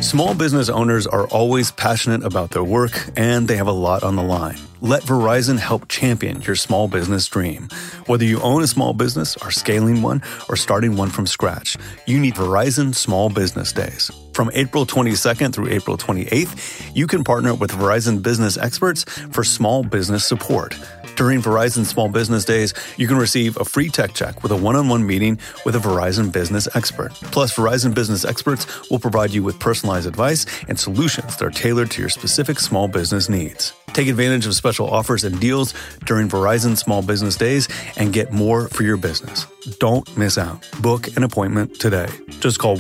Small business owners are always passionate about their work, and they have a lot on the line. Let Verizon help champion your small business dream. Whether you own a small business, are scaling one, or starting one from scratch, you need Verizon Small Business Days. From April 22nd through April 28th, you can partner with Verizon business experts for small business support. During Verizon Small Business Days, you can receive a free tech check with a one-on-one meeting with a Verizon business expert. Plus, Verizon business experts will provide you with personalized advice and solutions that are tailored to your specific small business needs. Take advantage of special offers and deals during Verizon Small Business Days and get more for your business. Don't miss out. Book an appointment today. Just call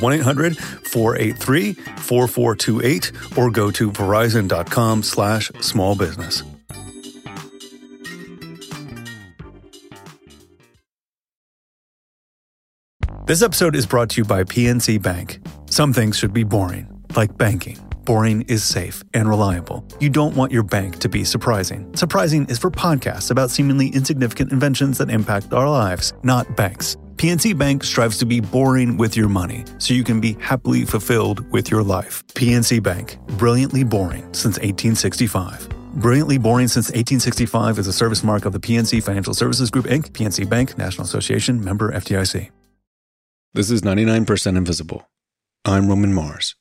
1-800-483-4428 or go to verizon.com/smallbusiness. This episode is brought to you by PNC Bank. Some things should be boring, like banking. Boring is safe and reliable. You don't want your bank to be surprising. Surprising is for podcasts about seemingly insignificant inventions that impact our lives, not banks. PNC Bank strives to be boring with your money, so you can be happily fulfilled with your life. PNC Bank, brilliantly boring since 1865. Brilliantly Boring Since 1865 is a service mark of the PNC Financial Services Group, Inc., PNC Bank, National Association, member FDIC. This is 99% Invisible. I'm Roman Mars.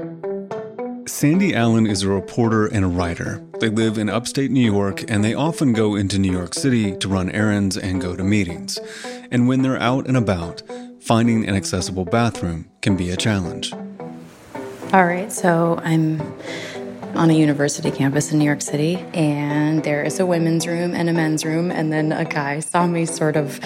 Sandy Allen is a reporter and a writer. They live in upstate New York, and they often go into New York City to run errands and go to meetings. And when they're out and about, finding an accessible bathroom can be a challenge. All right, so I'm on a university campus in New York City, and there is a women's room and a men's room, and then a guy saw me sort of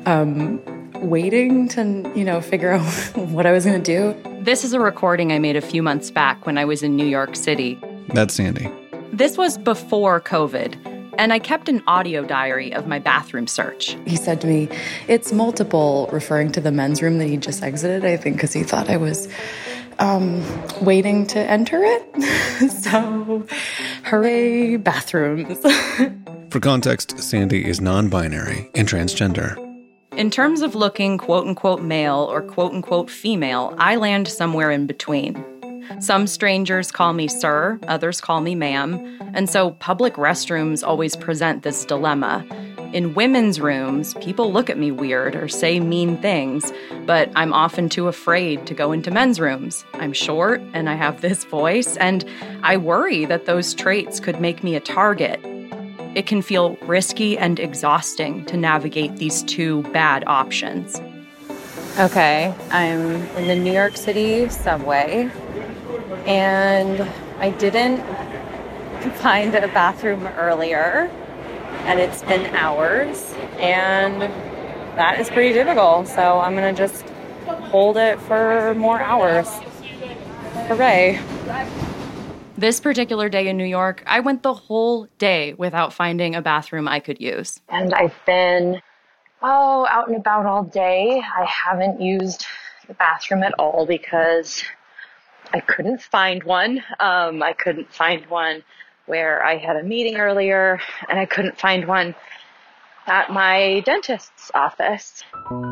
waiting to, figure out what I was going to do. This is a recording I made a few months back when I was in New York City. That's Sandy. This was before COVID, and I kept an audio diary of my bathroom search. He said to me, "It's multiple," referring to the men's room that he just exited, I think, because he thought I was waiting to enter it. So, hooray, bathrooms. For context, Sandy is non-binary and transgender. In terms of looking quote-unquote male or quote-unquote female, I land somewhere in between. Some strangers call me sir, others call me ma'am, and so public restrooms always present this dilemma. In women's rooms, people look at me weird or say mean things, but I'm often too afraid to go into men's rooms. I'm short and I have this voice, and I worry that those traits could make me a target. It can feel risky and exhausting to navigate these two bad options. Okay, I'm in the New York City subway, and I didn't find a bathroom earlier, and it's been hours, and that is pretty difficult, so I'm gonna just hold it for more hours. Hooray. This particular day in New York, I went the whole day without finding a bathroom I could use. And I've been, out and about all day. I haven't used the bathroom at all because I couldn't find one. I couldn't find one where I had a meeting earlier, and I couldn't find one at my dentist's office.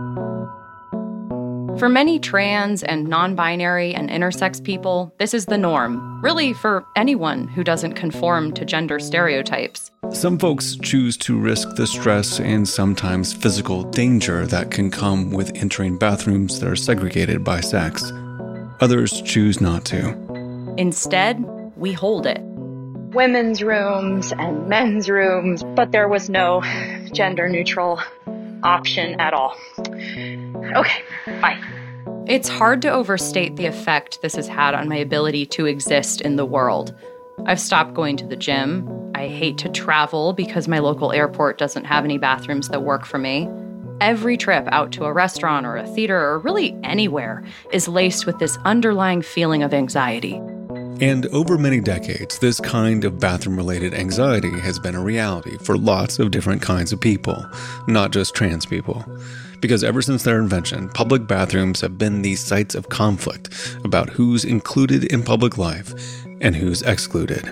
For many trans and non-binary and intersex people, this is the norm, really for anyone who doesn't conform to gender stereotypes. Some folks choose to risk the stress and sometimes physical danger that can come with entering bathrooms that are segregated by sex. Others choose not to. Instead, we hold it. Women's rooms and men's rooms, but there was no gender-neutral option at all. Okay, bye. It's hard to overstate the effect this has had on my ability to exist in the world. I've stopped going to the gym. I hate to travel because my local airport doesn't have any bathrooms that work for me. Every trip out to a restaurant or a theater or really anywhere is laced with this underlying feeling of anxiety. And over many decades, this kind of bathroom-related anxiety has been a reality for lots of different kinds of people, not just trans people. Because ever since their invention, public bathrooms have been these sites of conflict about who's included in public life and who's excluded.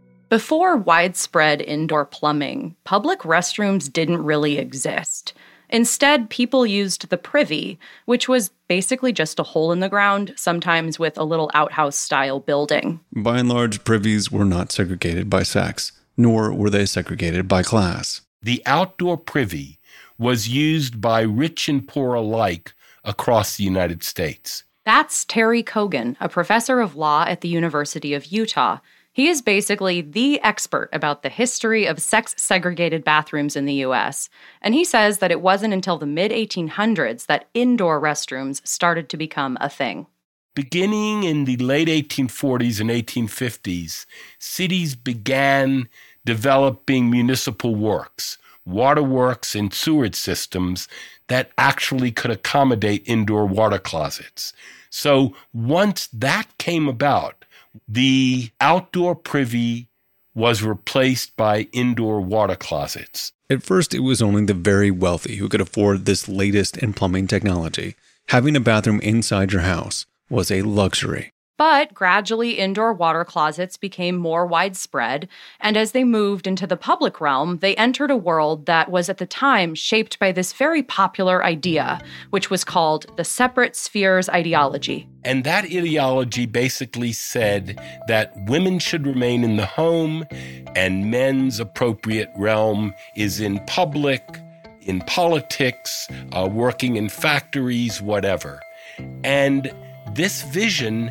Before widespread indoor plumbing, public restrooms didn't really exist. Instead, people used the privy, which was basically just a hole in the ground, sometimes with a little outhouse-style building. By and large, privies were not segregated by sex, nor were they segregated by class. The outdoor privy was used by rich and poor alike across the United States. That's Terry Kogan, a professor of law at the University of Utah. He is basically the expert about the history of sex-segregated bathrooms in the U.S., and he says that it wasn't until the mid-1800s that indoor restrooms started to become a thing. Beginning in the late 1840s and 1850s, cities began developing municipal works, waterworks, and sewage systems that actually could accommodate indoor water closets. So once that came about, the outdoor privy was replaced by indoor water closets. At first, it was only the very wealthy who could afford this latest in plumbing technology. Having a bathroom inside your house was a luxury. But gradually, indoor water closets became more widespread, and as they moved into the public realm, they entered a world that was at the time shaped by this very popular idea, which was called the separate spheres ideology. And that ideology basically said that women should remain in the home and men's appropriate realm is in public, in politics, working in factories, whatever. And this vision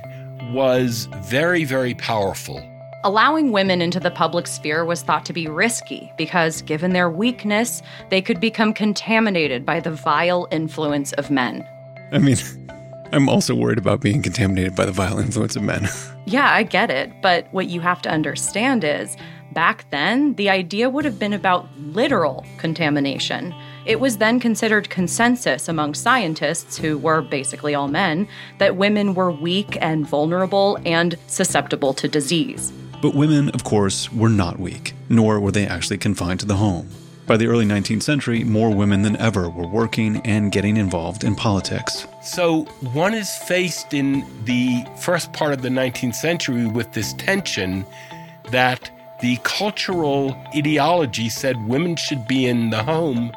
was very, very powerful. Allowing women into the public sphere was thought to be risky because, given their weakness, they could become contaminated by the vile influence of men. I mean, I'm also worried about being contaminated by the vile influence of men. Yeah, I get it. But what you have to understand is, back then, the idea would have been about literal contamination. It was then considered consensus among scientists, who were basically all men, that women were weak and vulnerable and susceptible to disease. But women, of course, were not weak, nor were they actually confined to the home. By the early 19th century, more women than ever were working and getting involved in politics. So one is faced in the first part of the 19th century with this tension that the cultural ideology said women should be in the home,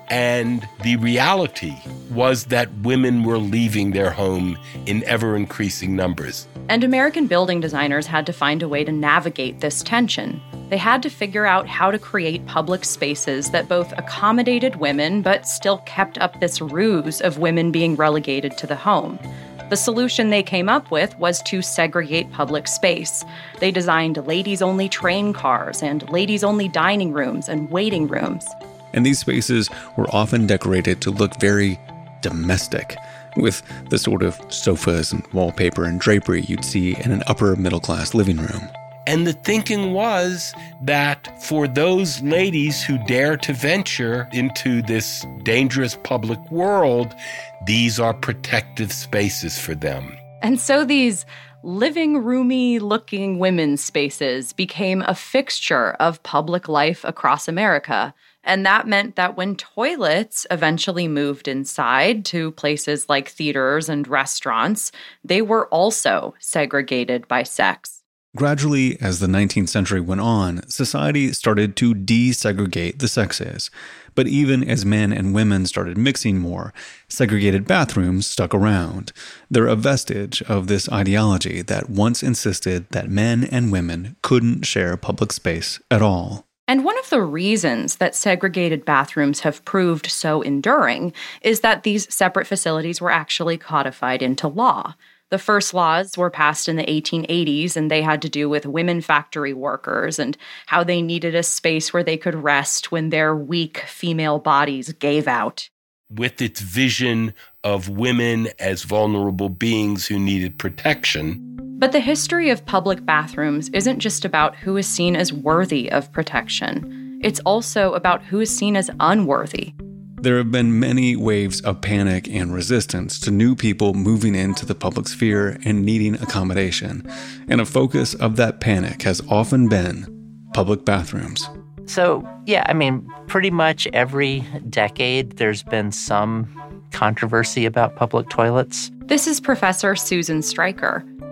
and the reality was that women were leaving their home in ever-increasing numbers. And American building designers had to find a way to navigate this tension. They had to figure out how to create public spaces that both accommodated women but still kept up this ruse of women being relegated to the home. The solution they came up with was to segregate public space. They designed ladies-only train cars and ladies-only dining rooms and waiting rooms. And these spaces were often decorated to look very domestic, with the sort of sofas and wallpaper and drapery you'd see in an upper middle-class living room. And the thinking was that for those ladies who dare to venture into this dangerous public world, these are protective spaces for them. And so these living roomy looking women's spaces became a fixture of public life across America. And that meant that when toilets eventually moved inside to places like theaters and restaurants, they were also segregated by sex. Gradually, as the 19th century went on, society started to desegregate the sexes. But even as men and women started mixing more, segregated bathrooms stuck around. They're a vestige of this ideology that once insisted that men and women couldn't share public space at all. And one of the reasons that segregated bathrooms have proved so enduring is that these separate facilities were actually codified into law. The first laws were passed in the 1880s, and they had to do with women factory workers and how they needed a space where they could rest when their weak female bodies gave out. With its vision of women as vulnerable beings who needed protection. But the history of public bathrooms isn't just about who is seen as worthy of protection. It's also about who is seen as unworthy. There have been many waves of panic and resistance to new people moving into the public sphere and needing accommodation. And a focus of that panic has often been public bathrooms. So, yeah, I mean, pretty much every decade there's been some controversy about public toilets. This is Professor Susan Stryker.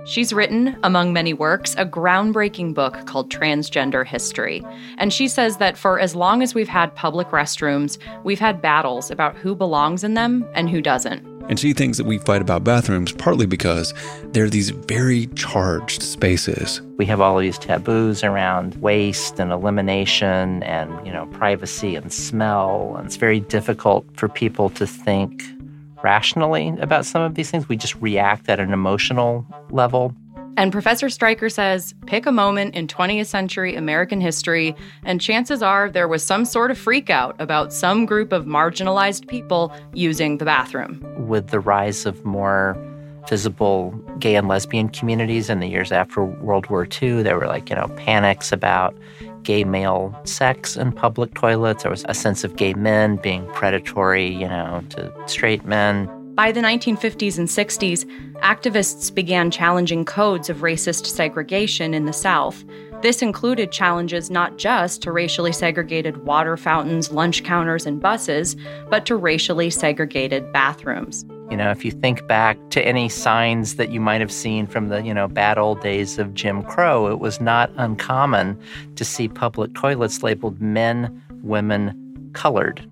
She's written, among many works, a groundbreaking book called Transgender History. And she says that for as long as we've had public restrooms, we've had battles about who belongs in them and who doesn't. And she thinks that we fight about bathrooms partly because they're these very charged spaces. We have all of these taboos around waste and elimination and, privacy and smell. And it's very difficult for people to think rationally about some of these things. We just react at an emotional level. And Professor Stryker says, pick a moment in 20th century American history, and chances are there was some sort of freakout about some group of marginalized people using the bathroom. With the rise of more visible gay and lesbian communities in the years after World War II, there were panics about gay male sex in public toilets. There was a sense of gay men being predatory, to straight men. By the 1950s and 60s, activists began challenging codes of racist segregation in the South. This included challenges not just to racially segregated water fountains, lunch counters, and buses, but to racially segregated bathrooms. If you think back to any signs that you might have seen from the, bad old days of Jim Crow, it was not uncommon to see public toilets labeled men, women, colored.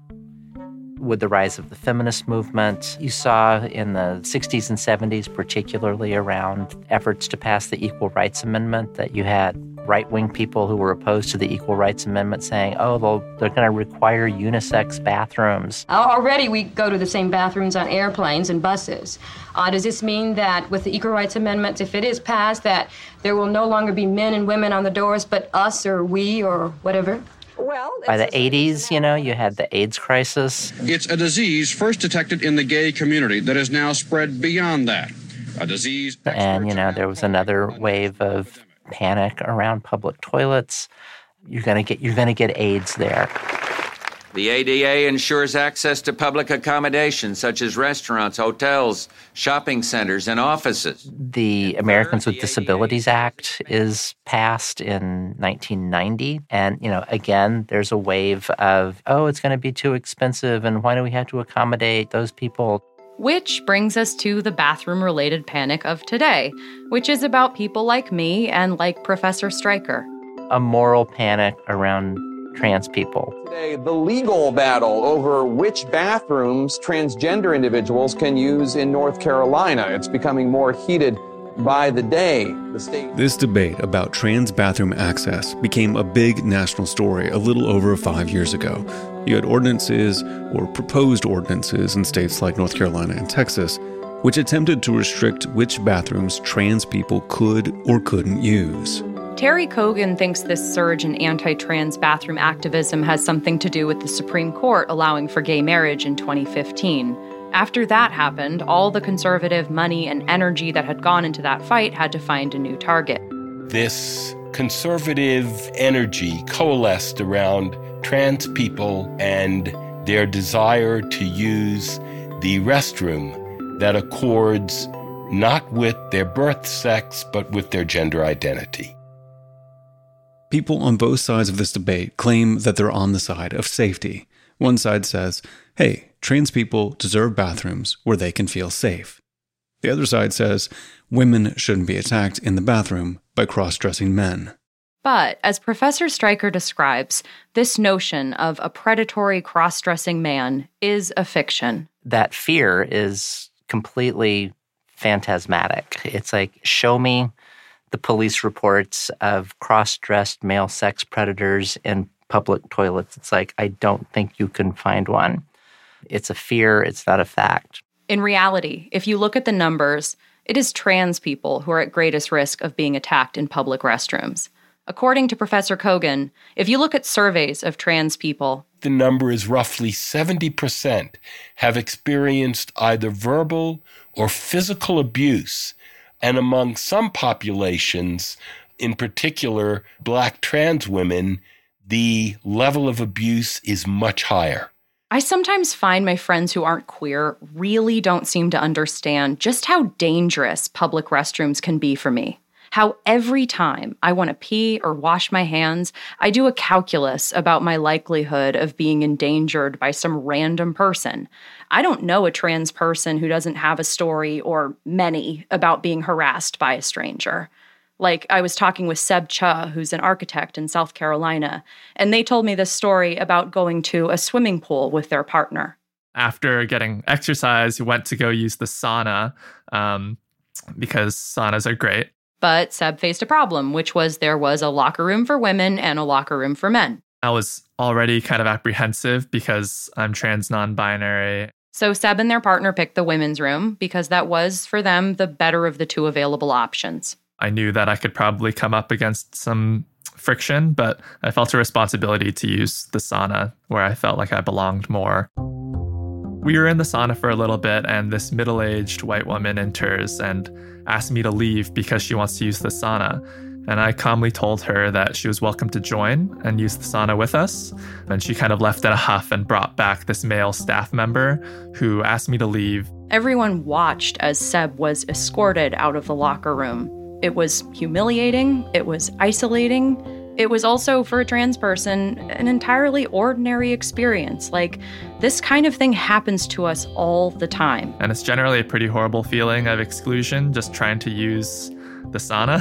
With the rise of the feminist movement, you saw in the 60s and 70s, particularly around efforts to pass the Equal Rights Amendment, that you had right-wing people who were opposed to the Equal Rights Amendment saying, they're going to require unisex bathrooms. Already we go to the same bathrooms on airplanes and buses. Does this mean that with the Equal Rights Amendment, if it is passed, that there will no longer be men and women on the doors, but us or we or whatever? By the 80s, you had the AIDS crisis. It's a disease first detected in the gay community that has now spread beyond that. A disease... And, there was another wave of panic around public toilets. You're going to get AIDS there. The ADA ensures access to public accommodations such as restaurants, hotels, shopping centers, and offices. The Americans with Disabilities Act is passed in 1990. And, again, there's a wave of, it's going to be too expensive, and why do we have to accommodate those people? Which brings us to the bathroom-related panic of today, which is about people like me and like Professor Stryker. A moral panic around trans people. Today, the legal battle over which bathrooms transgender individuals can use in North Carolina. It's becoming more heated by the day. This debate about trans bathroom access became a big national story a little over 5 years ago. You had ordinances or proposed ordinances in states like North Carolina and Texas, which attempted to restrict which bathrooms trans people could or couldn't use. Terry Kogan thinks this surge in anti-trans bathroom activism has something to do with the Supreme Court allowing for gay marriage in 2015. After that happened, all the conservative money and energy that had gone into that fight had to find a new target. This conservative energy coalesced around trans people and their desire to use the restroom that accords not with their birth sex, but with their gender identity. People on both sides of this debate claim that they're on the side of safety. One side says, hey, trans people deserve bathrooms where they can feel safe. The other side says women shouldn't be attacked in the bathroom by cross-dressing men. But, as Professor Stryker describes, this notion of a predatory cross-dressing man is a fiction. That fear is completely phantasmatic. It's like, show me the police reports of cross-dressed male sex predators in public toilets. It's like, I don't think you can find one. It's a fear, it's not a fact. In reality, if you look at the numbers, it is trans people who are at greatest risk of being attacked in public restrooms. According to Professor Kogan, if you look at surveys of trans people, the number is roughly 70% have experienced either verbal or physical abuse. And among some populations, in particular Black trans women, the level of abuse is much higher. I sometimes find my friends who aren't queer really don't seem to understand just how dangerous public restrooms can be for me. how every time I want to pee or wash my hands, I do a calculus about my likelihood of being endangered by some random person. I don't know a trans person who doesn't have a story or many about being harassed by a stranger. Like, I was talking with Seb Cha, who's an architect in South Carolina, and they told me this story about going to a swimming pool with their partner. After getting exercise, he went to go use the sauna because saunas are great. But Seb faced a problem, which was there was a locker room for women and a locker room for men. I was already kind of apprehensive because I'm trans non-binary. So Seb and their partner picked the women's room because that was, for them, the better of the two available options. I knew that I could probably come up against some friction, but I felt a responsibility to use the sauna where I felt like I belonged more. We were in the sauna for a little bit, and this middle-aged white woman enters and asked me to leave because she wants to use the sauna. And I calmly told her that she was welcome to join and use the sauna with us. And she kind of left in a huff and brought back this male staff member who asked me to leave. Everyone watched as Seb was escorted out of the locker room. It was humiliating. It was isolating. It was also, for a trans person, an entirely ordinary experience. Like, this kind of thing happens to us all the time. And it's generally a pretty horrible feeling of exclusion, just trying to use the sauna.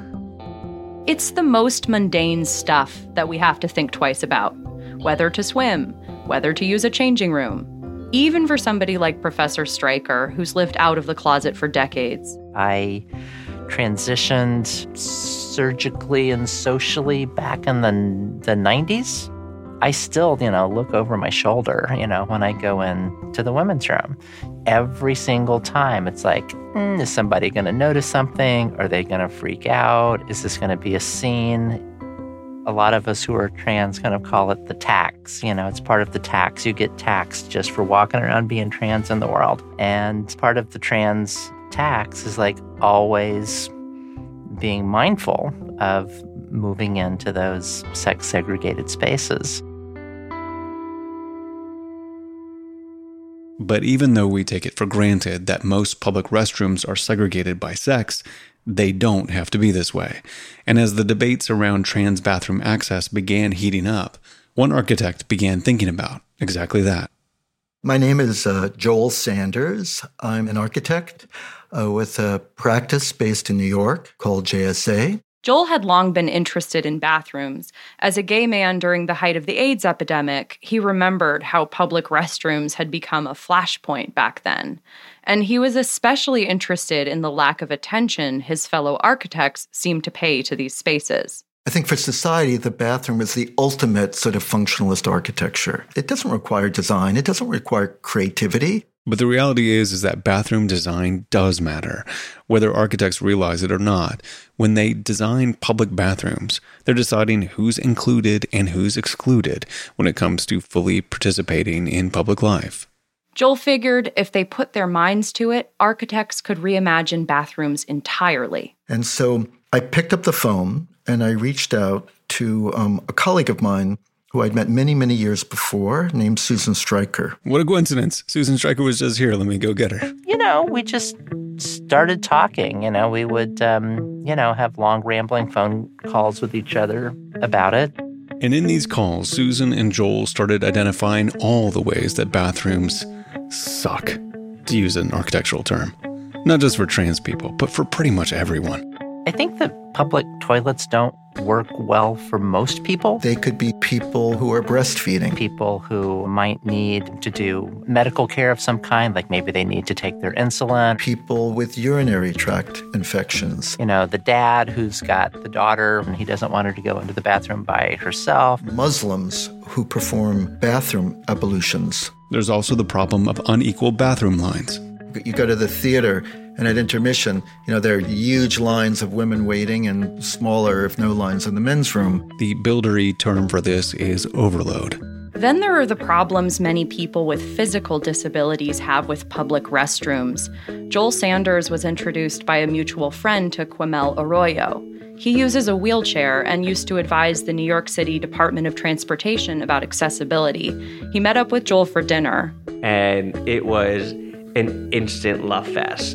It's the most mundane stuff that we have to think twice about. Whether to swim, whether to use a changing room. Even for somebody like Professor Stryker, who's lived out of the closet for decades. I transitioned surgically and socially back in the 90s. I still, look over my shoulder, when I go into the women's room. Every single time, it's like, is somebody going to notice something? Are they going to freak out? Is this going to be a scene? A lot of us who are trans kind of call it the tax. It's part of the tax. You get taxed just for walking around being trans in the world. And part of the trans tax is like always being mindful of moving into those sex-segregated spaces. But even though we take it for granted that most public restrooms are segregated by sex, they don't have to be this way. And as the debates around trans bathroom access began heating up, one architect began thinking about exactly that. My name is Joel Sanders. I'm an architect with a practice based in New York called JSA. Joel had long been interested in bathrooms. As a gay man during the height of the AIDS epidemic, he remembered how public restrooms had become a flashpoint back then. And he was especially interested in the lack of attention his fellow architects seemed to pay to these spaces. I think for society, the bathroom is the ultimate sort of functionalist architecture. It doesn't require design. It doesn't require creativity. But the reality is that bathroom design does matter, whether architects realize it or not. When they design public bathrooms, they're deciding who's included and who's excluded when it comes to fully participating in public life. Joel figured if they put their minds to it, architects could reimagine bathrooms entirely. And so I picked up the phone and I reached out to a colleague of mine who I'd met many, many years before, named Susan Stryker. What a coincidence. Susan Stryker was just here. Let me go get her. We just started talking. We would, have long rambling phone calls with each other about it. And in these calls, Susan and Joel started identifying all the ways that bathrooms suck, to use an architectural term. Not just for trans people, but for pretty much everyone. I think that public toilets don't work well for most people. They could be people who are breastfeeding. People who might need to do medical care of some kind, like maybe they need to take their insulin. People with urinary tract infections. The dad who's got the daughter and he doesn't want her to go into the bathroom by herself. Muslims who perform bathroom ablutions. There's also the problem of unequal bathroom lines. You go to the theater, and at intermission, there are huge lines of women waiting and smaller, if no lines, in the men's room. The buildery term for this is overload. Then there are the problems many people with physical disabilities have with public restrooms. Joel Sanders was introduced by a mutual friend to Quamel Arroyo. He uses a wheelchair and used to advise the New York City Department of Transportation about accessibility. He met up with Joel for dinner. And it was an instant love fest.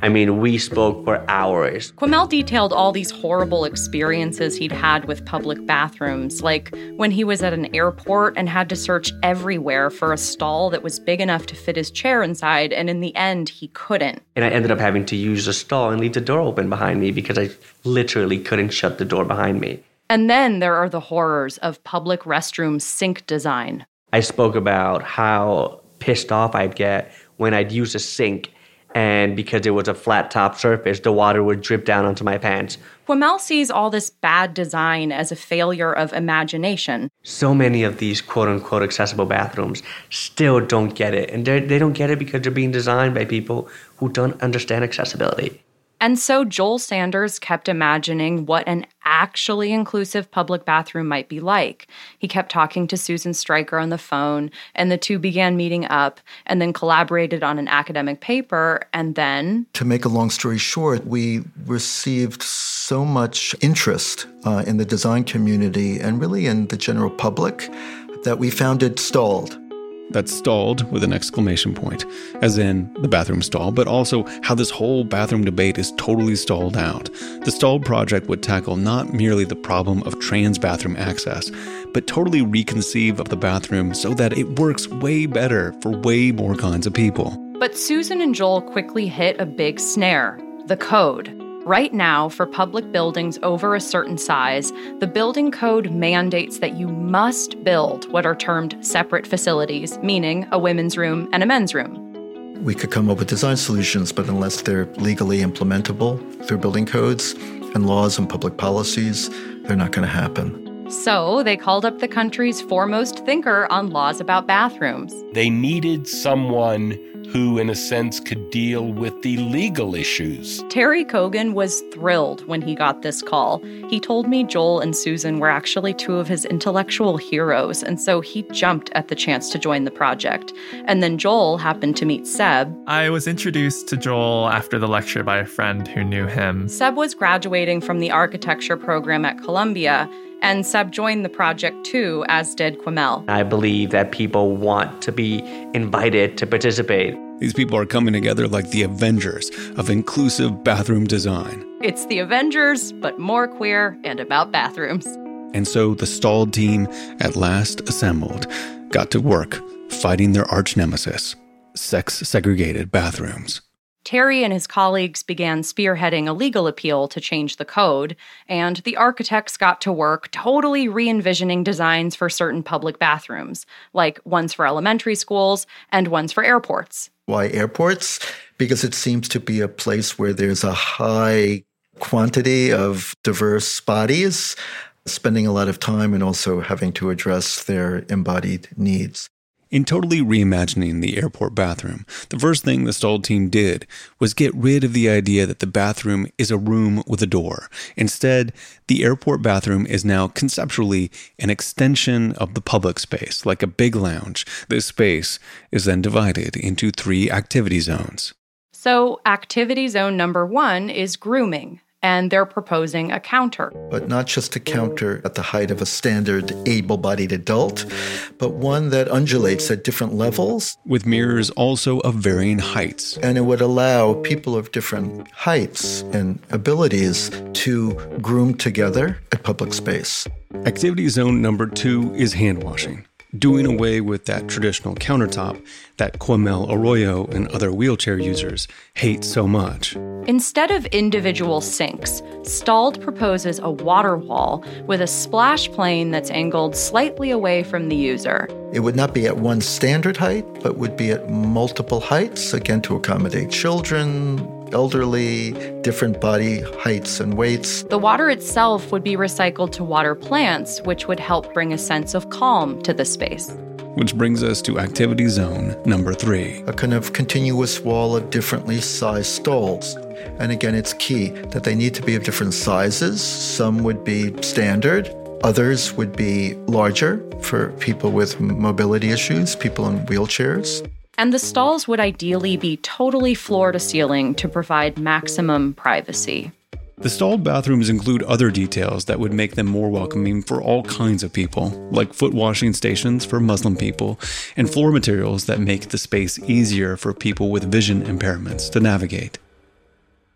I mean, we spoke for hours. Quamel detailed all these horrible experiences he'd had with public bathrooms, like when he was at an airport and had to search everywhere for a stall that was big enough to fit his chair inside, and in the end, he couldn't. And I ended up having to use the stall and leave the door open behind me because I literally couldn't shut the door behind me. And then there are the horrors of public restroom sink design. I spoke about how pissed off I'd get when I'd use a sink, and because it was a flat top surface, the water would drip down onto my pants. Quamel sees all this bad design as a failure of imagination. So many of these quote-unquote accessible bathrooms still don't get it. And they don't get it because they're being designed by people who don't understand accessibility. And so Joel Sanders kept imagining what an actually inclusive public bathroom might be like. He kept talking to Susan Stryker on the phone, and the two began meeting up and then collaborated on an academic paper, and then... To make a long story short, we received so much interest in the design community and really in the general public that we founded Stalled. That's stalled with an exclamation point, as in the bathroom stall, but also how this whole bathroom debate is totally stalled out. The Stalled project would tackle not merely the problem of trans bathroom access, but totally reconceive of the bathroom so that it works way better for way more kinds of people. But Susan and Joel quickly hit a big snare: the code. Right now, for public buildings over a certain size, the building code mandates that you must build what are termed separate facilities, meaning a women's room and a men's room. We could come up with design solutions, but unless they're legally implementable through building codes and laws and public policies, they're not going to happen. So they called up the country's foremost thinker on laws about bathrooms. They needed someone who, in a sense, could deal with the legal issues. Terry Kogan was thrilled when he got this call. He told me Joel and Susan were actually two of his intellectual heroes, and so he jumped at the chance to join the project. And then Joel happened to meet Seb. I was introduced to Joel after the lecture by a friend who knew him. Seb was graduating from the architecture program at Columbia, and Seb joined the project too, as did Quamel. I believe that people want to be invited to participate. These people are coming together like the Avengers of inclusive bathroom design. It's the Avengers, but more queer and about bathrooms. And so the Stalled team at last assembled, got to work fighting their arch nemesis, sex-segregated bathrooms. Terry and his colleagues began spearheading a legal appeal to change the code, and the architects got to work totally re-envisioning designs for certain public bathrooms, like ones for elementary schools and ones for airports. Why airports? Because it seems to be a place where there's a high quantity of diverse bodies, spending a lot of time and also having to address their embodied needs. In totally reimagining the airport bathroom, the first thing the Stalled team did was get rid of the idea that the bathroom is a room with a door. Instead, the airport bathroom is now conceptually an extension of the public space, like a big lounge. This space is then divided into 3 activity zones. So, activity zone number 1 is grooming, and they're proposing a counter. But not just a counter at the height of a standard able-bodied adult, but one that undulates at different levels. With mirrors also of varying heights. And it would allow people of different heights and abilities to groom together at public space. Activity zone number 2 is hand washing, doing away with that traditional countertop that Quamel Arroyo and other wheelchair users hate so much. Instead of individual sinks, Stalled proposes a water wall with a splash plane that's angled slightly away from the user. It would not be at one standard height, but would be at multiple heights, again to accommodate children, elderly, different body heights and weights. The water itself would be recycled to water plants, which would help bring a sense of calm to the space. Which brings us to activity zone number 3. A kind of continuous wall of differently sized stalls. And again, it's key that they need to be of different sizes. Some would be standard. Others would be larger for people with mobility issues, people in wheelchairs. And the stalls would ideally be totally floor to ceiling to provide maximum privacy. The Stalled bathrooms include other details that would make them more welcoming for all kinds of people, like foot washing stations for Muslim people, and floor materials that make the space easier for people with vision impairments to navigate.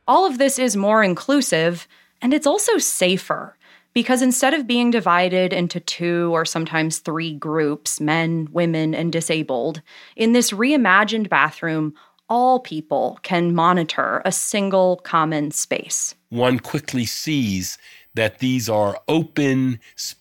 All of this is more inclusive, and it's also safer, because instead of being divided into 2 or sometimes 3 groups, men, women, and disabled, in this reimagined bathroom, all people can monitor a single common space. One quickly sees that these are open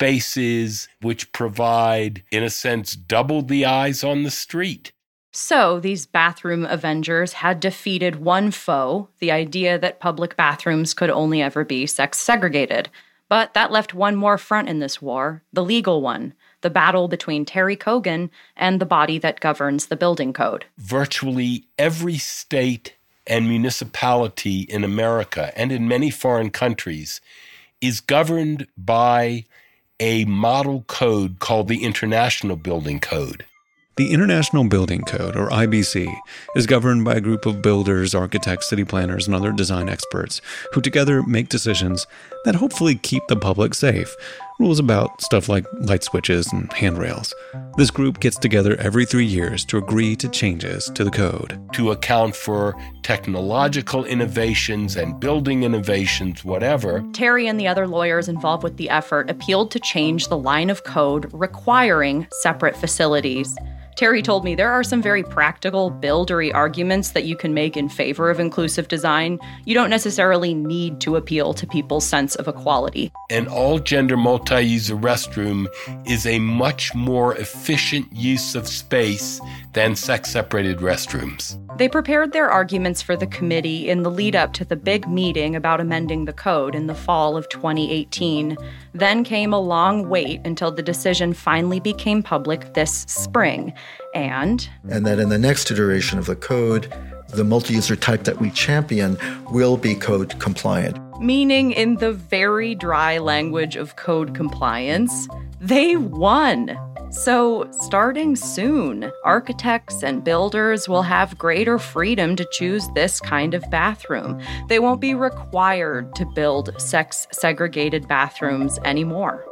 spaces which provide, in a sense, double the eyes on the street. So these bathroom avengers had defeated one foe, the idea that public bathrooms could only ever be sex segregated. But that left one more front in this war, the legal one, the battle between Terry Kogan and the body that governs the building code. Virtually every state and municipality in America and in many foreign countries is governed by a model code called the International Building Code. The International Building Code, or IBC, is governed by a group of builders, architects, city planners, and other design experts who together make decisions that hopefully keep the public safe. Rules about stuff like light switches and handrails. This group gets together every 3 years to agree to changes to the code. To account for technological innovations and building innovations, whatever. Terry and the other lawyers involved with the effort appealed to change the line of code requiring separate facilities. Terry told me there are some very practical, buildery arguments that you can make in favor of inclusive design. You don't necessarily need to appeal to people's sense of equality. An all-gender multi-user restroom is a much more efficient use of space than sex-separated restrooms. They prepared their arguments for the committee in the lead-up to the big meeting about amending the code in the fall of 2018. Then came a long wait until the decision finally became public this spring. And that in the next iteration of the code, the multi-user type that we champion will be code compliant. Meaning, in the very dry language of code compliance, they won. So, starting soon, architects and builders will have greater freedom to choose this kind of bathroom. They won't be required to build sex-segregated bathrooms anymore.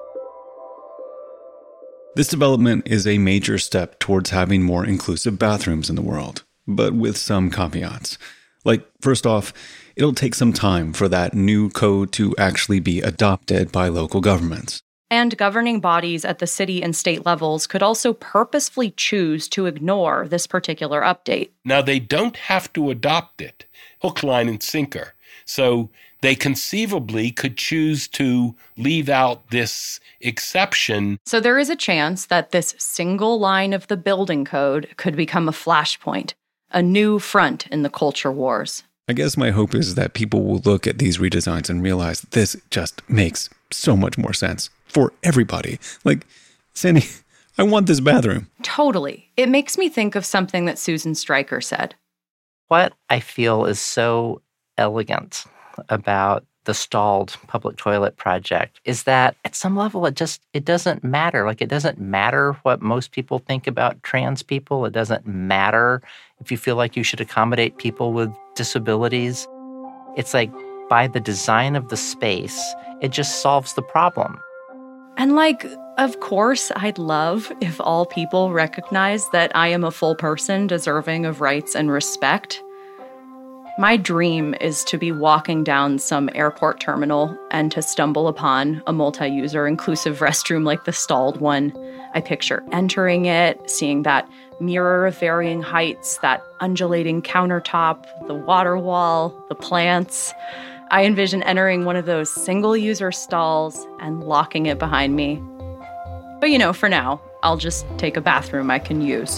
This development is a major step towards having more inclusive bathrooms in the world, but with some caveats. Like, first off, it'll take some time for that new code to actually be adopted by local governments. And governing bodies at the city and state levels could also purposefully choose to ignore this particular update. Now, they don't have to adopt it, hook, line, and sinker. So they conceivably could choose to leave out this exception. So there is a chance that this single line of the building code could become a flashpoint, a new front in the culture wars. I guess my hope is that people will look at these redesigns and realize this just makes so much more sense for everybody. Like, Sandy, I want this bathroom. Totally. It makes me think of something that Susan Stryker said. What I feel is so elegant about the stalled public toilet project is that at some level it doesn't matter. Like, it doesn't matter what most people think about trans people. It doesn't matter if you feel like you should accommodate people with disabilities. It's like, by the design of the space, it just solves the problem. And of course, I'd love if all people recognize that I am a full person deserving of rights and respect. My dream is to be walking down some airport terminal and to stumble upon a multi-user inclusive restroom like the stalled one. I picture entering it, seeing that mirror of varying heights, that undulating countertop, the water wall, the plants. I envision entering one of those single-user stalls and locking it behind me. But for now, I'll just take a bathroom I can use.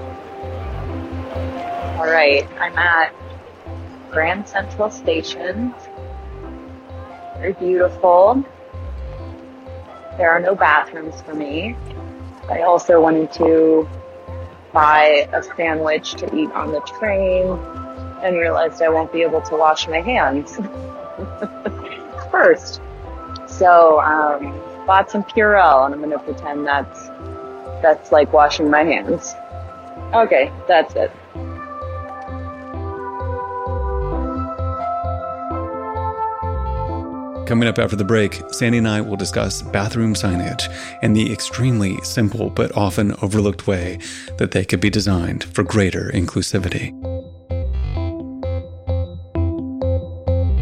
All right, I'm at Grand Central Station. Very beautiful. There are no bathrooms for me. I also wanted to buy a sandwich to eat on the train and realized I won't be able to wash my hands first. So bought some Purell, and I'm going to pretend that's like washing my hands. Okay, that's it. Coming up after the break, Sandy and I will discuss bathroom signage and the extremely simple but often overlooked way that they could be designed for greater inclusivity.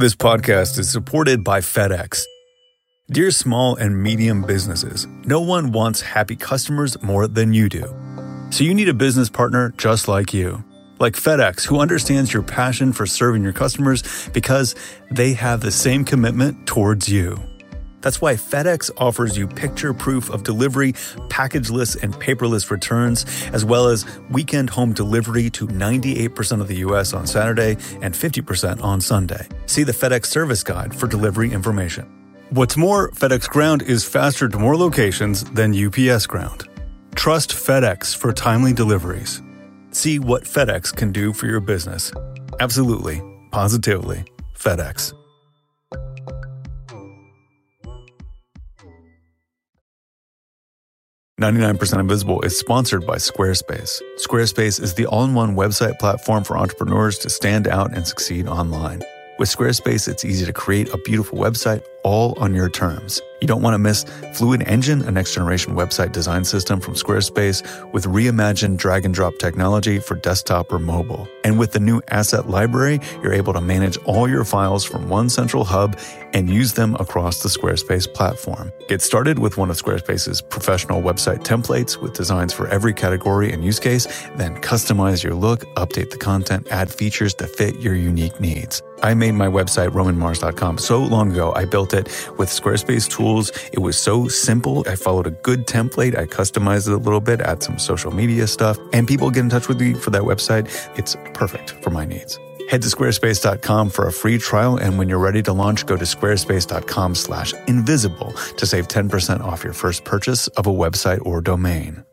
This podcast is supported by FedEx. Dear small and medium businesses, no one wants happy customers more than you do. So you need a business partner just like you. Like FedEx, who understands your passion for serving your customers because they have the same commitment towards you. That's why FedEx offers you picture proof of delivery, packageless and paperless returns, as well as weekend home delivery to 98% of the U.S. on Saturday and 50% on Sunday. See the FedEx service guide for delivery information. What's more, FedEx Ground is faster to more locations than UPS Ground. Trust FedEx for timely deliveries. See what FedEx can do for your business. Absolutely, positively, FedEx. "99% Invisible" is sponsored by Squarespace. Squarespace is the all-in-one website platform for entrepreneurs to stand out and succeed online. With Squarespace, it's easy to create a beautiful website all on your terms. You don't want to miss Fluid Engine, a next-generation website design system from Squarespace with reimagined drag-and-drop technology for desktop or mobile. And with the new Asset Library, you're able to manage all your files from one central hub and use them across the Squarespace platform. Get started with one of Squarespace's professional website templates with designs for every category and use case, then customize your look, update the content, add features to fit your unique needs. I made my website, RomanMars.com, so long ago. I built it with Squarespace tools. It was so simple. I followed a good template. I customized it a little bit, add some social media stuff, and people get in touch with me for that website. It's perfect for my needs. Head to squarespace.com for a free trial, and when you're ready to launch, go to squarespace.com/invisible to save 10% off your first purchase of a website or domain.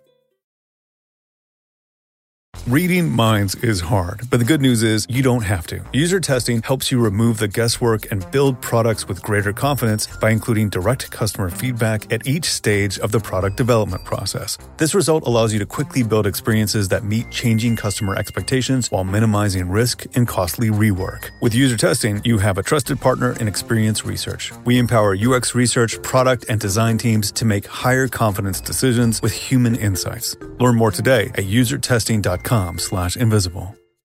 Reading minds is hard, but the good news is you don't have to. User testing helps you remove the guesswork and build products with greater confidence by including direct customer feedback at each stage of the product development process. This result allows you to quickly build experiences that meet changing customer expectations while minimizing risk and costly rework. With user testing, you have a trusted partner in Experience Research. We empower UX research, product, and design teams to make higher confidence decisions with human insights. Learn more today at usertesting.com/invisible.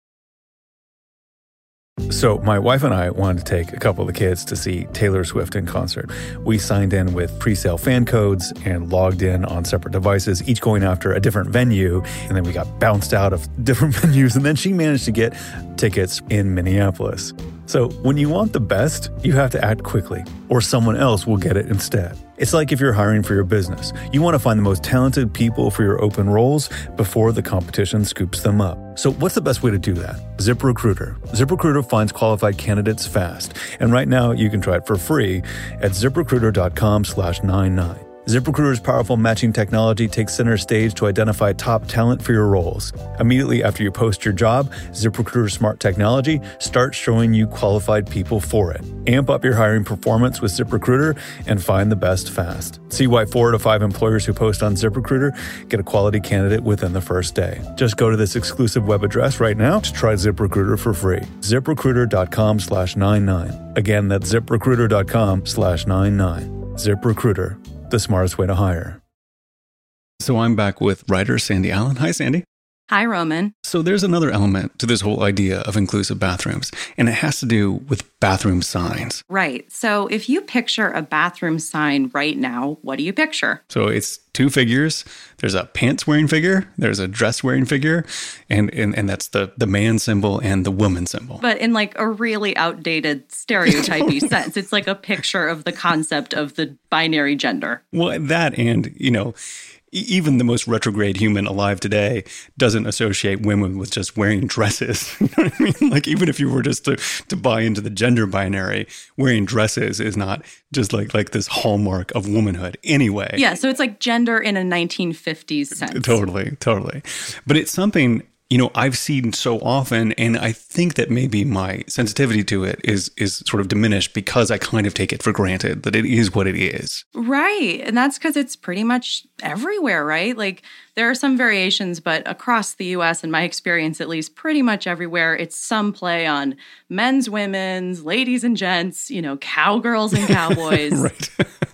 So my wife and I wanted to take a couple of the kids to see Taylor Swift in concert. We signed in with pre-sale fan codes and logged in on separate devices, each going after a different venue. And then we got bounced out of different venues. And then she managed to get tickets in Minneapolis. So when you want the best, you have to act quickly, or someone else will get it instead. It's like if you're hiring for your business. You want to find the most talented people for your open roles before the competition scoops them up. So what's the best way to do that? ZipRecruiter. ZipRecruiter finds qualified candidates fast. And right now you can try it for free at ZipRecruiter.com/99. ZipRecruiter's powerful matching technology takes center stage to identify top talent for your roles. Immediately after you post your job, ZipRecruiter's smart technology starts showing you qualified people for it. Amp up your hiring performance with ZipRecruiter and find the best fast. See why 4 to 5 employers who post on ZipRecruiter get a quality candidate within the first day. Just go to this exclusive web address right now to try ZipRecruiter for free. ZipRecruiter.com/99. Again, that's ZipRecruiter.com/99. ZipRecruiter. The smartest way to hire. So I'm back with writer Sandy Allen. Hi, Sandy. Hi, Roman. So there's another element to this whole idea of inclusive bathrooms, and it has to do with bathroom signs. Right. So if you picture a bathroom sign right now, what do you picture? So it's 2 figures. There's a pants-wearing figure, there's a dress-wearing figure, and that's the man symbol and the woman symbol. But in like a really outdated stereotypy sense. It's like a picture of the concept of the binary gender. Well, that and, even the most retrograde human alive today doesn't associate women with just wearing dresses. You know what I mean? Like, even if you were just to buy into the gender binary, wearing dresses is not just like this hallmark of womanhood anyway. Yeah, so it's like gender in a 1950s sense. Totally. But it's something, I've seen so often, and I think that maybe my sensitivity to it is sort of diminished because I kind of take it for granted that it is what it is. Right. And that's because it's pretty much everywhere, right? Like, there are some variations, but across the U.S., in my experience at least, pretty much everywhere, it's some play on men's, women's, ladies and gents, cowgirls and cowboys. Right.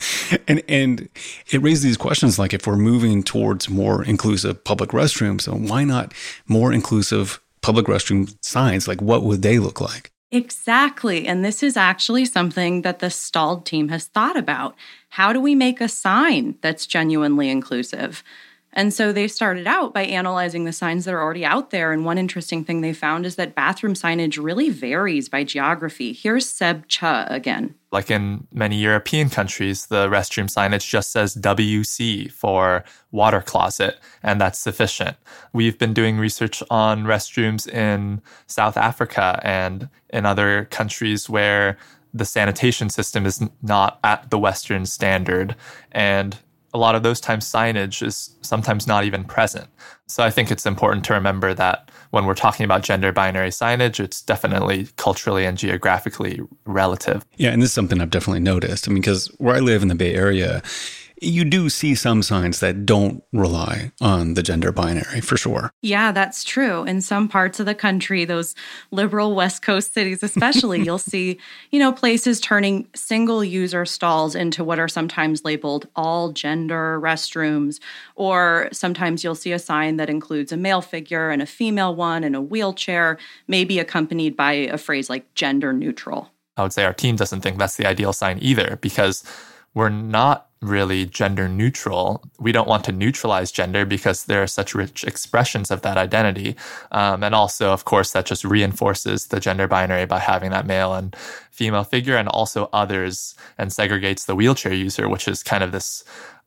And it raises these questions like, if we're moving towards more inclusive public restrooms, so why not more inclusive public restroom signs? Like, what would they look like? Exactly. And this is actually something that the STALD team has thought about. How do we make a sign that's genuinely inclusive? And so they started out by analyzing the signs that are already out there. And one interesting thing they found is that bathroom signage really varies by geography. Here's Seb Cha again. Like in many European countries, the restroom signage just says WC for water closet, and that's sufficient. We've been doing research on restrooms in South Africa and in other countries where the sanitation system is not at the Western standard. And a lot of those times signage is sometimes not even present. So I think it's important to remember that when we're talking about gender binary signage, it's definitely culturally and geographically relative. Yeah, and this is something I've definitely noticed. I mean, because where I live in the Bay Area, you do see some signs that don't rely on the gender binary, for sure. Yeah, that's true. In some parts of the country, those liberal West Coast cities especially, you'll see, places turning single-user stalls into what are sometimes labeled all-gender restrooms, or sometimes you'll see a sign that includes a male figure and a female one and a wheelchair, maybe accompanied by a phrase like gender neutral. I would say our team doesn't think that's the ideal sign either, because we're not really gender neutral. We don't want to neutralize gender because there are such rich expressions of that identity. And also, of course, that just reinforces the gender binary by having that male and female figure and also others, and segregates the wheelchair user, which is kind of this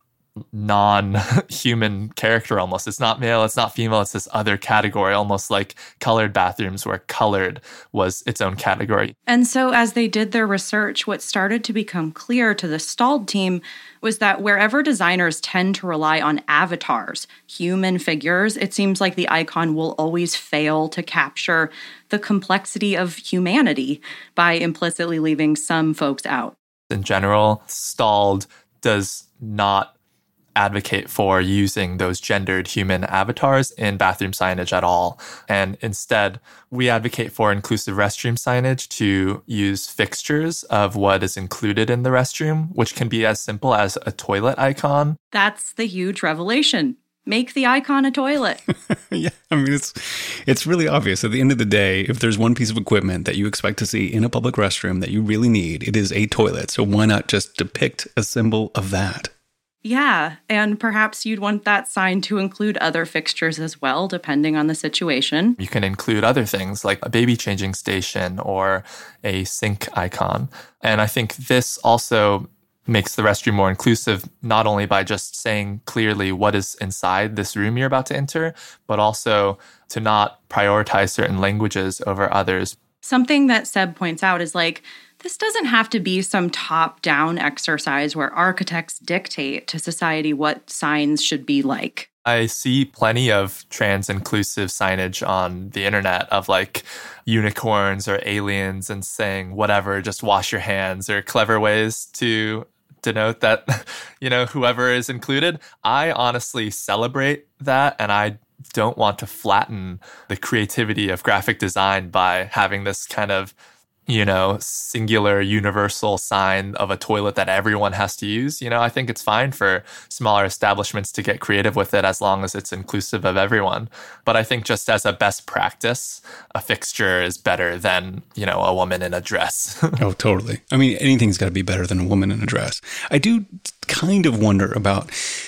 non-human character almost. It's not male, it's not female, it's this other category, almost like colored bathrooms where colored was its own category. And so as they did their research, what started to become clear to the STALD team was that wherever designers tend to rely on avatars, human figures, it seems like the icon will always fail to capture the complexity of humanity by implicitly leaving some folks out. In general, STALD does not advocate for using those gendered human avatars in bathroom signage at all. And instead, we advocate for inclusive restroom signage to use fixtures of what is included in the restroom, which can be as simple as a toilet icon. That's the huge revelation. Make the icon a toilet. Yeah, I mean, it's really obvious. At the end of the day, if there's one piece of equipment that you expect to see in a public restroom that you really need, it is a toilet. So why not just depict a symbol of that? Yeah, and perhaps you'd want that sign to include other fixtures as well, depending on the situation. You can include other things like a baby changing station or a sink icon. And I think this also makes the restroom more inclusive, not only by just saying clearly what is inside this room you're about to enter, but also to not prioritize certain languages over others. Something that Seb points out is this doesn't have to be some top-down exercise where architects dictate to society what signs should be like. I see plenty of trans-inclusive signage on the internet of unicorns or aliens and saying whatever, just wash your hands, or clever ways to denote that, whoever is included. I honestly celebrate that, and I don't want to flatten the creativity of graphic design by having this kind of singular universal sign of a toilet that everyone has to use. I think it's fine for smaller establishments to get creative with it as long as it's inclusive of everyone. But I think just as a best practice, a fixture is better than, a woman in a dress. Oh, totally. I mean, anything's got to be better than a woman in a dress. I do kind of wonder about,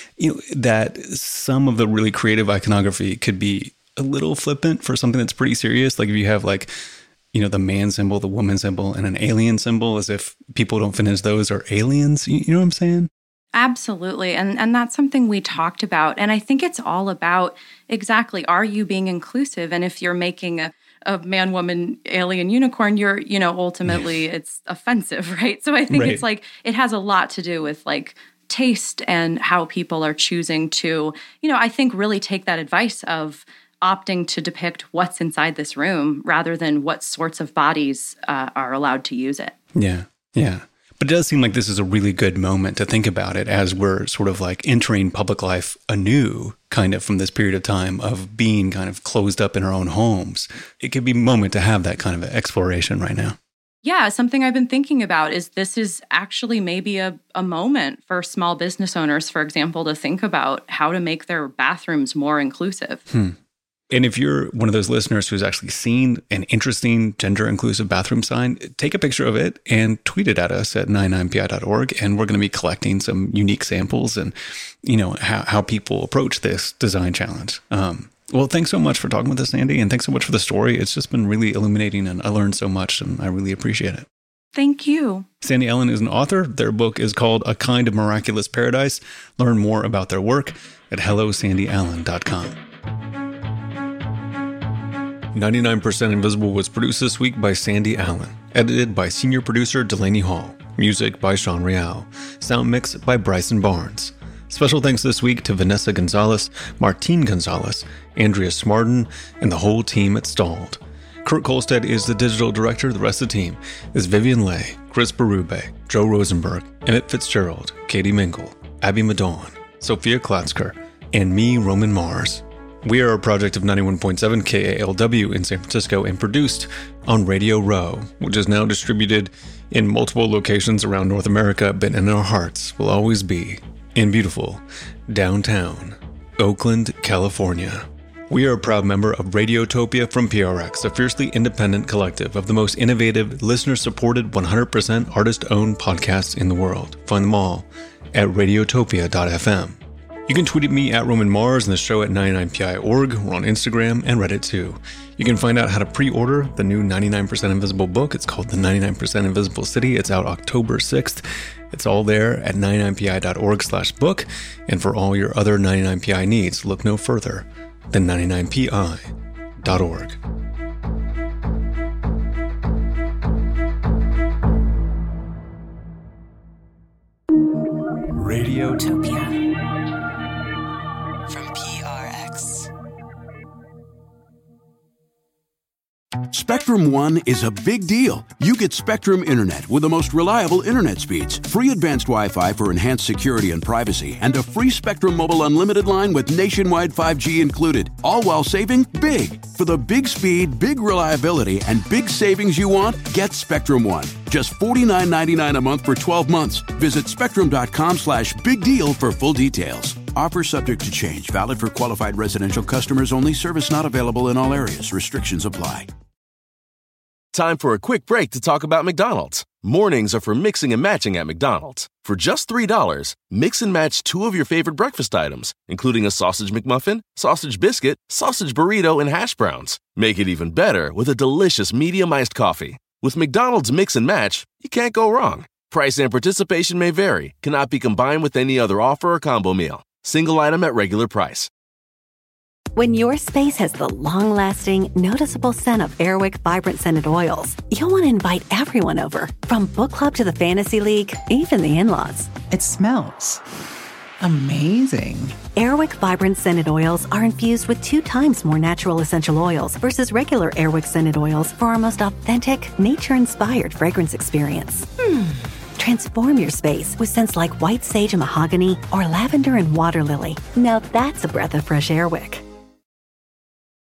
that some of the really creative iconography could be a little flippant for something that's pretty serious. Like if you have the man symbol, the woman symbol, and an alien symbol, as if people don't finish those are aliens. You know what I'm saying? Absolutely. And that's something we talked about. And I think it's all about exactly, are you being inclusive? And if you're making a man, woman, alien, unicorn, you're, ultimately it's offensive, right? So I think it's it has a lot to do with taste and how people are choosing to, I think really take that advice of opting to depict what's inside this room rather than what sorts of bodies are allowed to use it. Yeah, yeah. But it does seem like this is a really good moment to think about it as we're sort of entering public life anew, kind of from this period of time of being kind of closed up in our own homes. It could be a moment to have that kind of exploration right now. Yeah, something I've been thinking about is this is actually maybe a moment for small business owners, for example, to think about how to make their bathrooms more inclusive. And if you're one of those listeners who's actually seen an interesting gender-inclusive bathroom sign, take a picture of it and tweet it at us at 99pi.org. And we're going to be collecting some unique samples and, how people approach this design challenge. Well, thanks so much for talking with us, Sandy, and thanks so much for the story. It's just been really illuminating, and I learned so much, and I really appreciate it. Thank you. Sandy Allen is an author. Their book is called A Kind of Miraculous Paradise. Learn more about their work at hellosandyallen.com. 99% Invisible was produced this week by Sandy Allen. Edited by senior producer Delaney Hall. Music by Sean Real. Sound mix by Bryson Barnes. Special thanks this week to Vanessa Gonzalez, Martine Gonzalez, Andrea Smarden, and the whole team at Stalled. Kurt Kolstad is the digital director. The rest of the team is Vivian Leigh, Chris Berube, Joe Rosenberg, Emmett Fitzgerald, Katie Mingle, Abby Madon, Sophia Klatzker, and me, Roman Mars. We are a project of 91.7 KALW in San Francisco and produced on Radio Row, which is now distributed in multiple locations around North America, but in our hearts will always be in beautiful downtown Oakland, California. We are a proud member of Radiotopia from PRX, a fiercely independent collective of the most innovative, listener-supported, 100% artist-owned podcasts in the world. Find them all at radiotopia.fm. You can tweet at me at Roman Mars and the show at 99pi.org. We're on Instagram and Reddit too. You can find out how to pre-order the new 99% Invisible book. It's called The 99% Invisible City. It's out October 6th. It's all there at 99pi.org/book. And for all your other 99pi needs, look no further than 99pi.org. Radiotopia. Spectrum One is a big deal. You get Spectrum Internet with the most reliable internet speeds, free advanced Wi-Fi for enhanced security and privacy, and a free Spectrum Mobile Unlimited line with nationwide 5G included, all while saving big. For the big speed, big reliability, and big savings you want, get Spectrum One. Just $49.99 a month for 12 months. Visit spectrum.com/big deal for full details. Offer subject to change. Valid for qualified residential customers only. Service not available in all areas. Restrictions apply. Time for a quick break to talk about McDonald's. Mornings are for mixing and matching at McDonald's. For just $3, mix and match 2 of your favorite breakfast items, including a sausage McMuffin, sausage biscuit, sausage burrito, and hash browns. Make it even better with a delicious medium iced coffee. With McDonald's Mix and Match, you can't go wrong. Price and participation may vary. Cannot be combined with any other offer or combo meal. Single item at regular price. When your space has the long-lasting, noticeable scent of Airwick Vibrant Scented Oils, you'll want to invite everyone over, from book club to the fantasy league, even the in-laws. It smells amazing. Airwick Vibrant Scented Oils are infused with 2 times more natural essential oils versus regular Airwick Scented Oils for our most authentic, nature-inspired fragrance experience. Transform your space with scents like white sage and mahogany or lavender and water lily. Now that's a breath of fresh Airwick.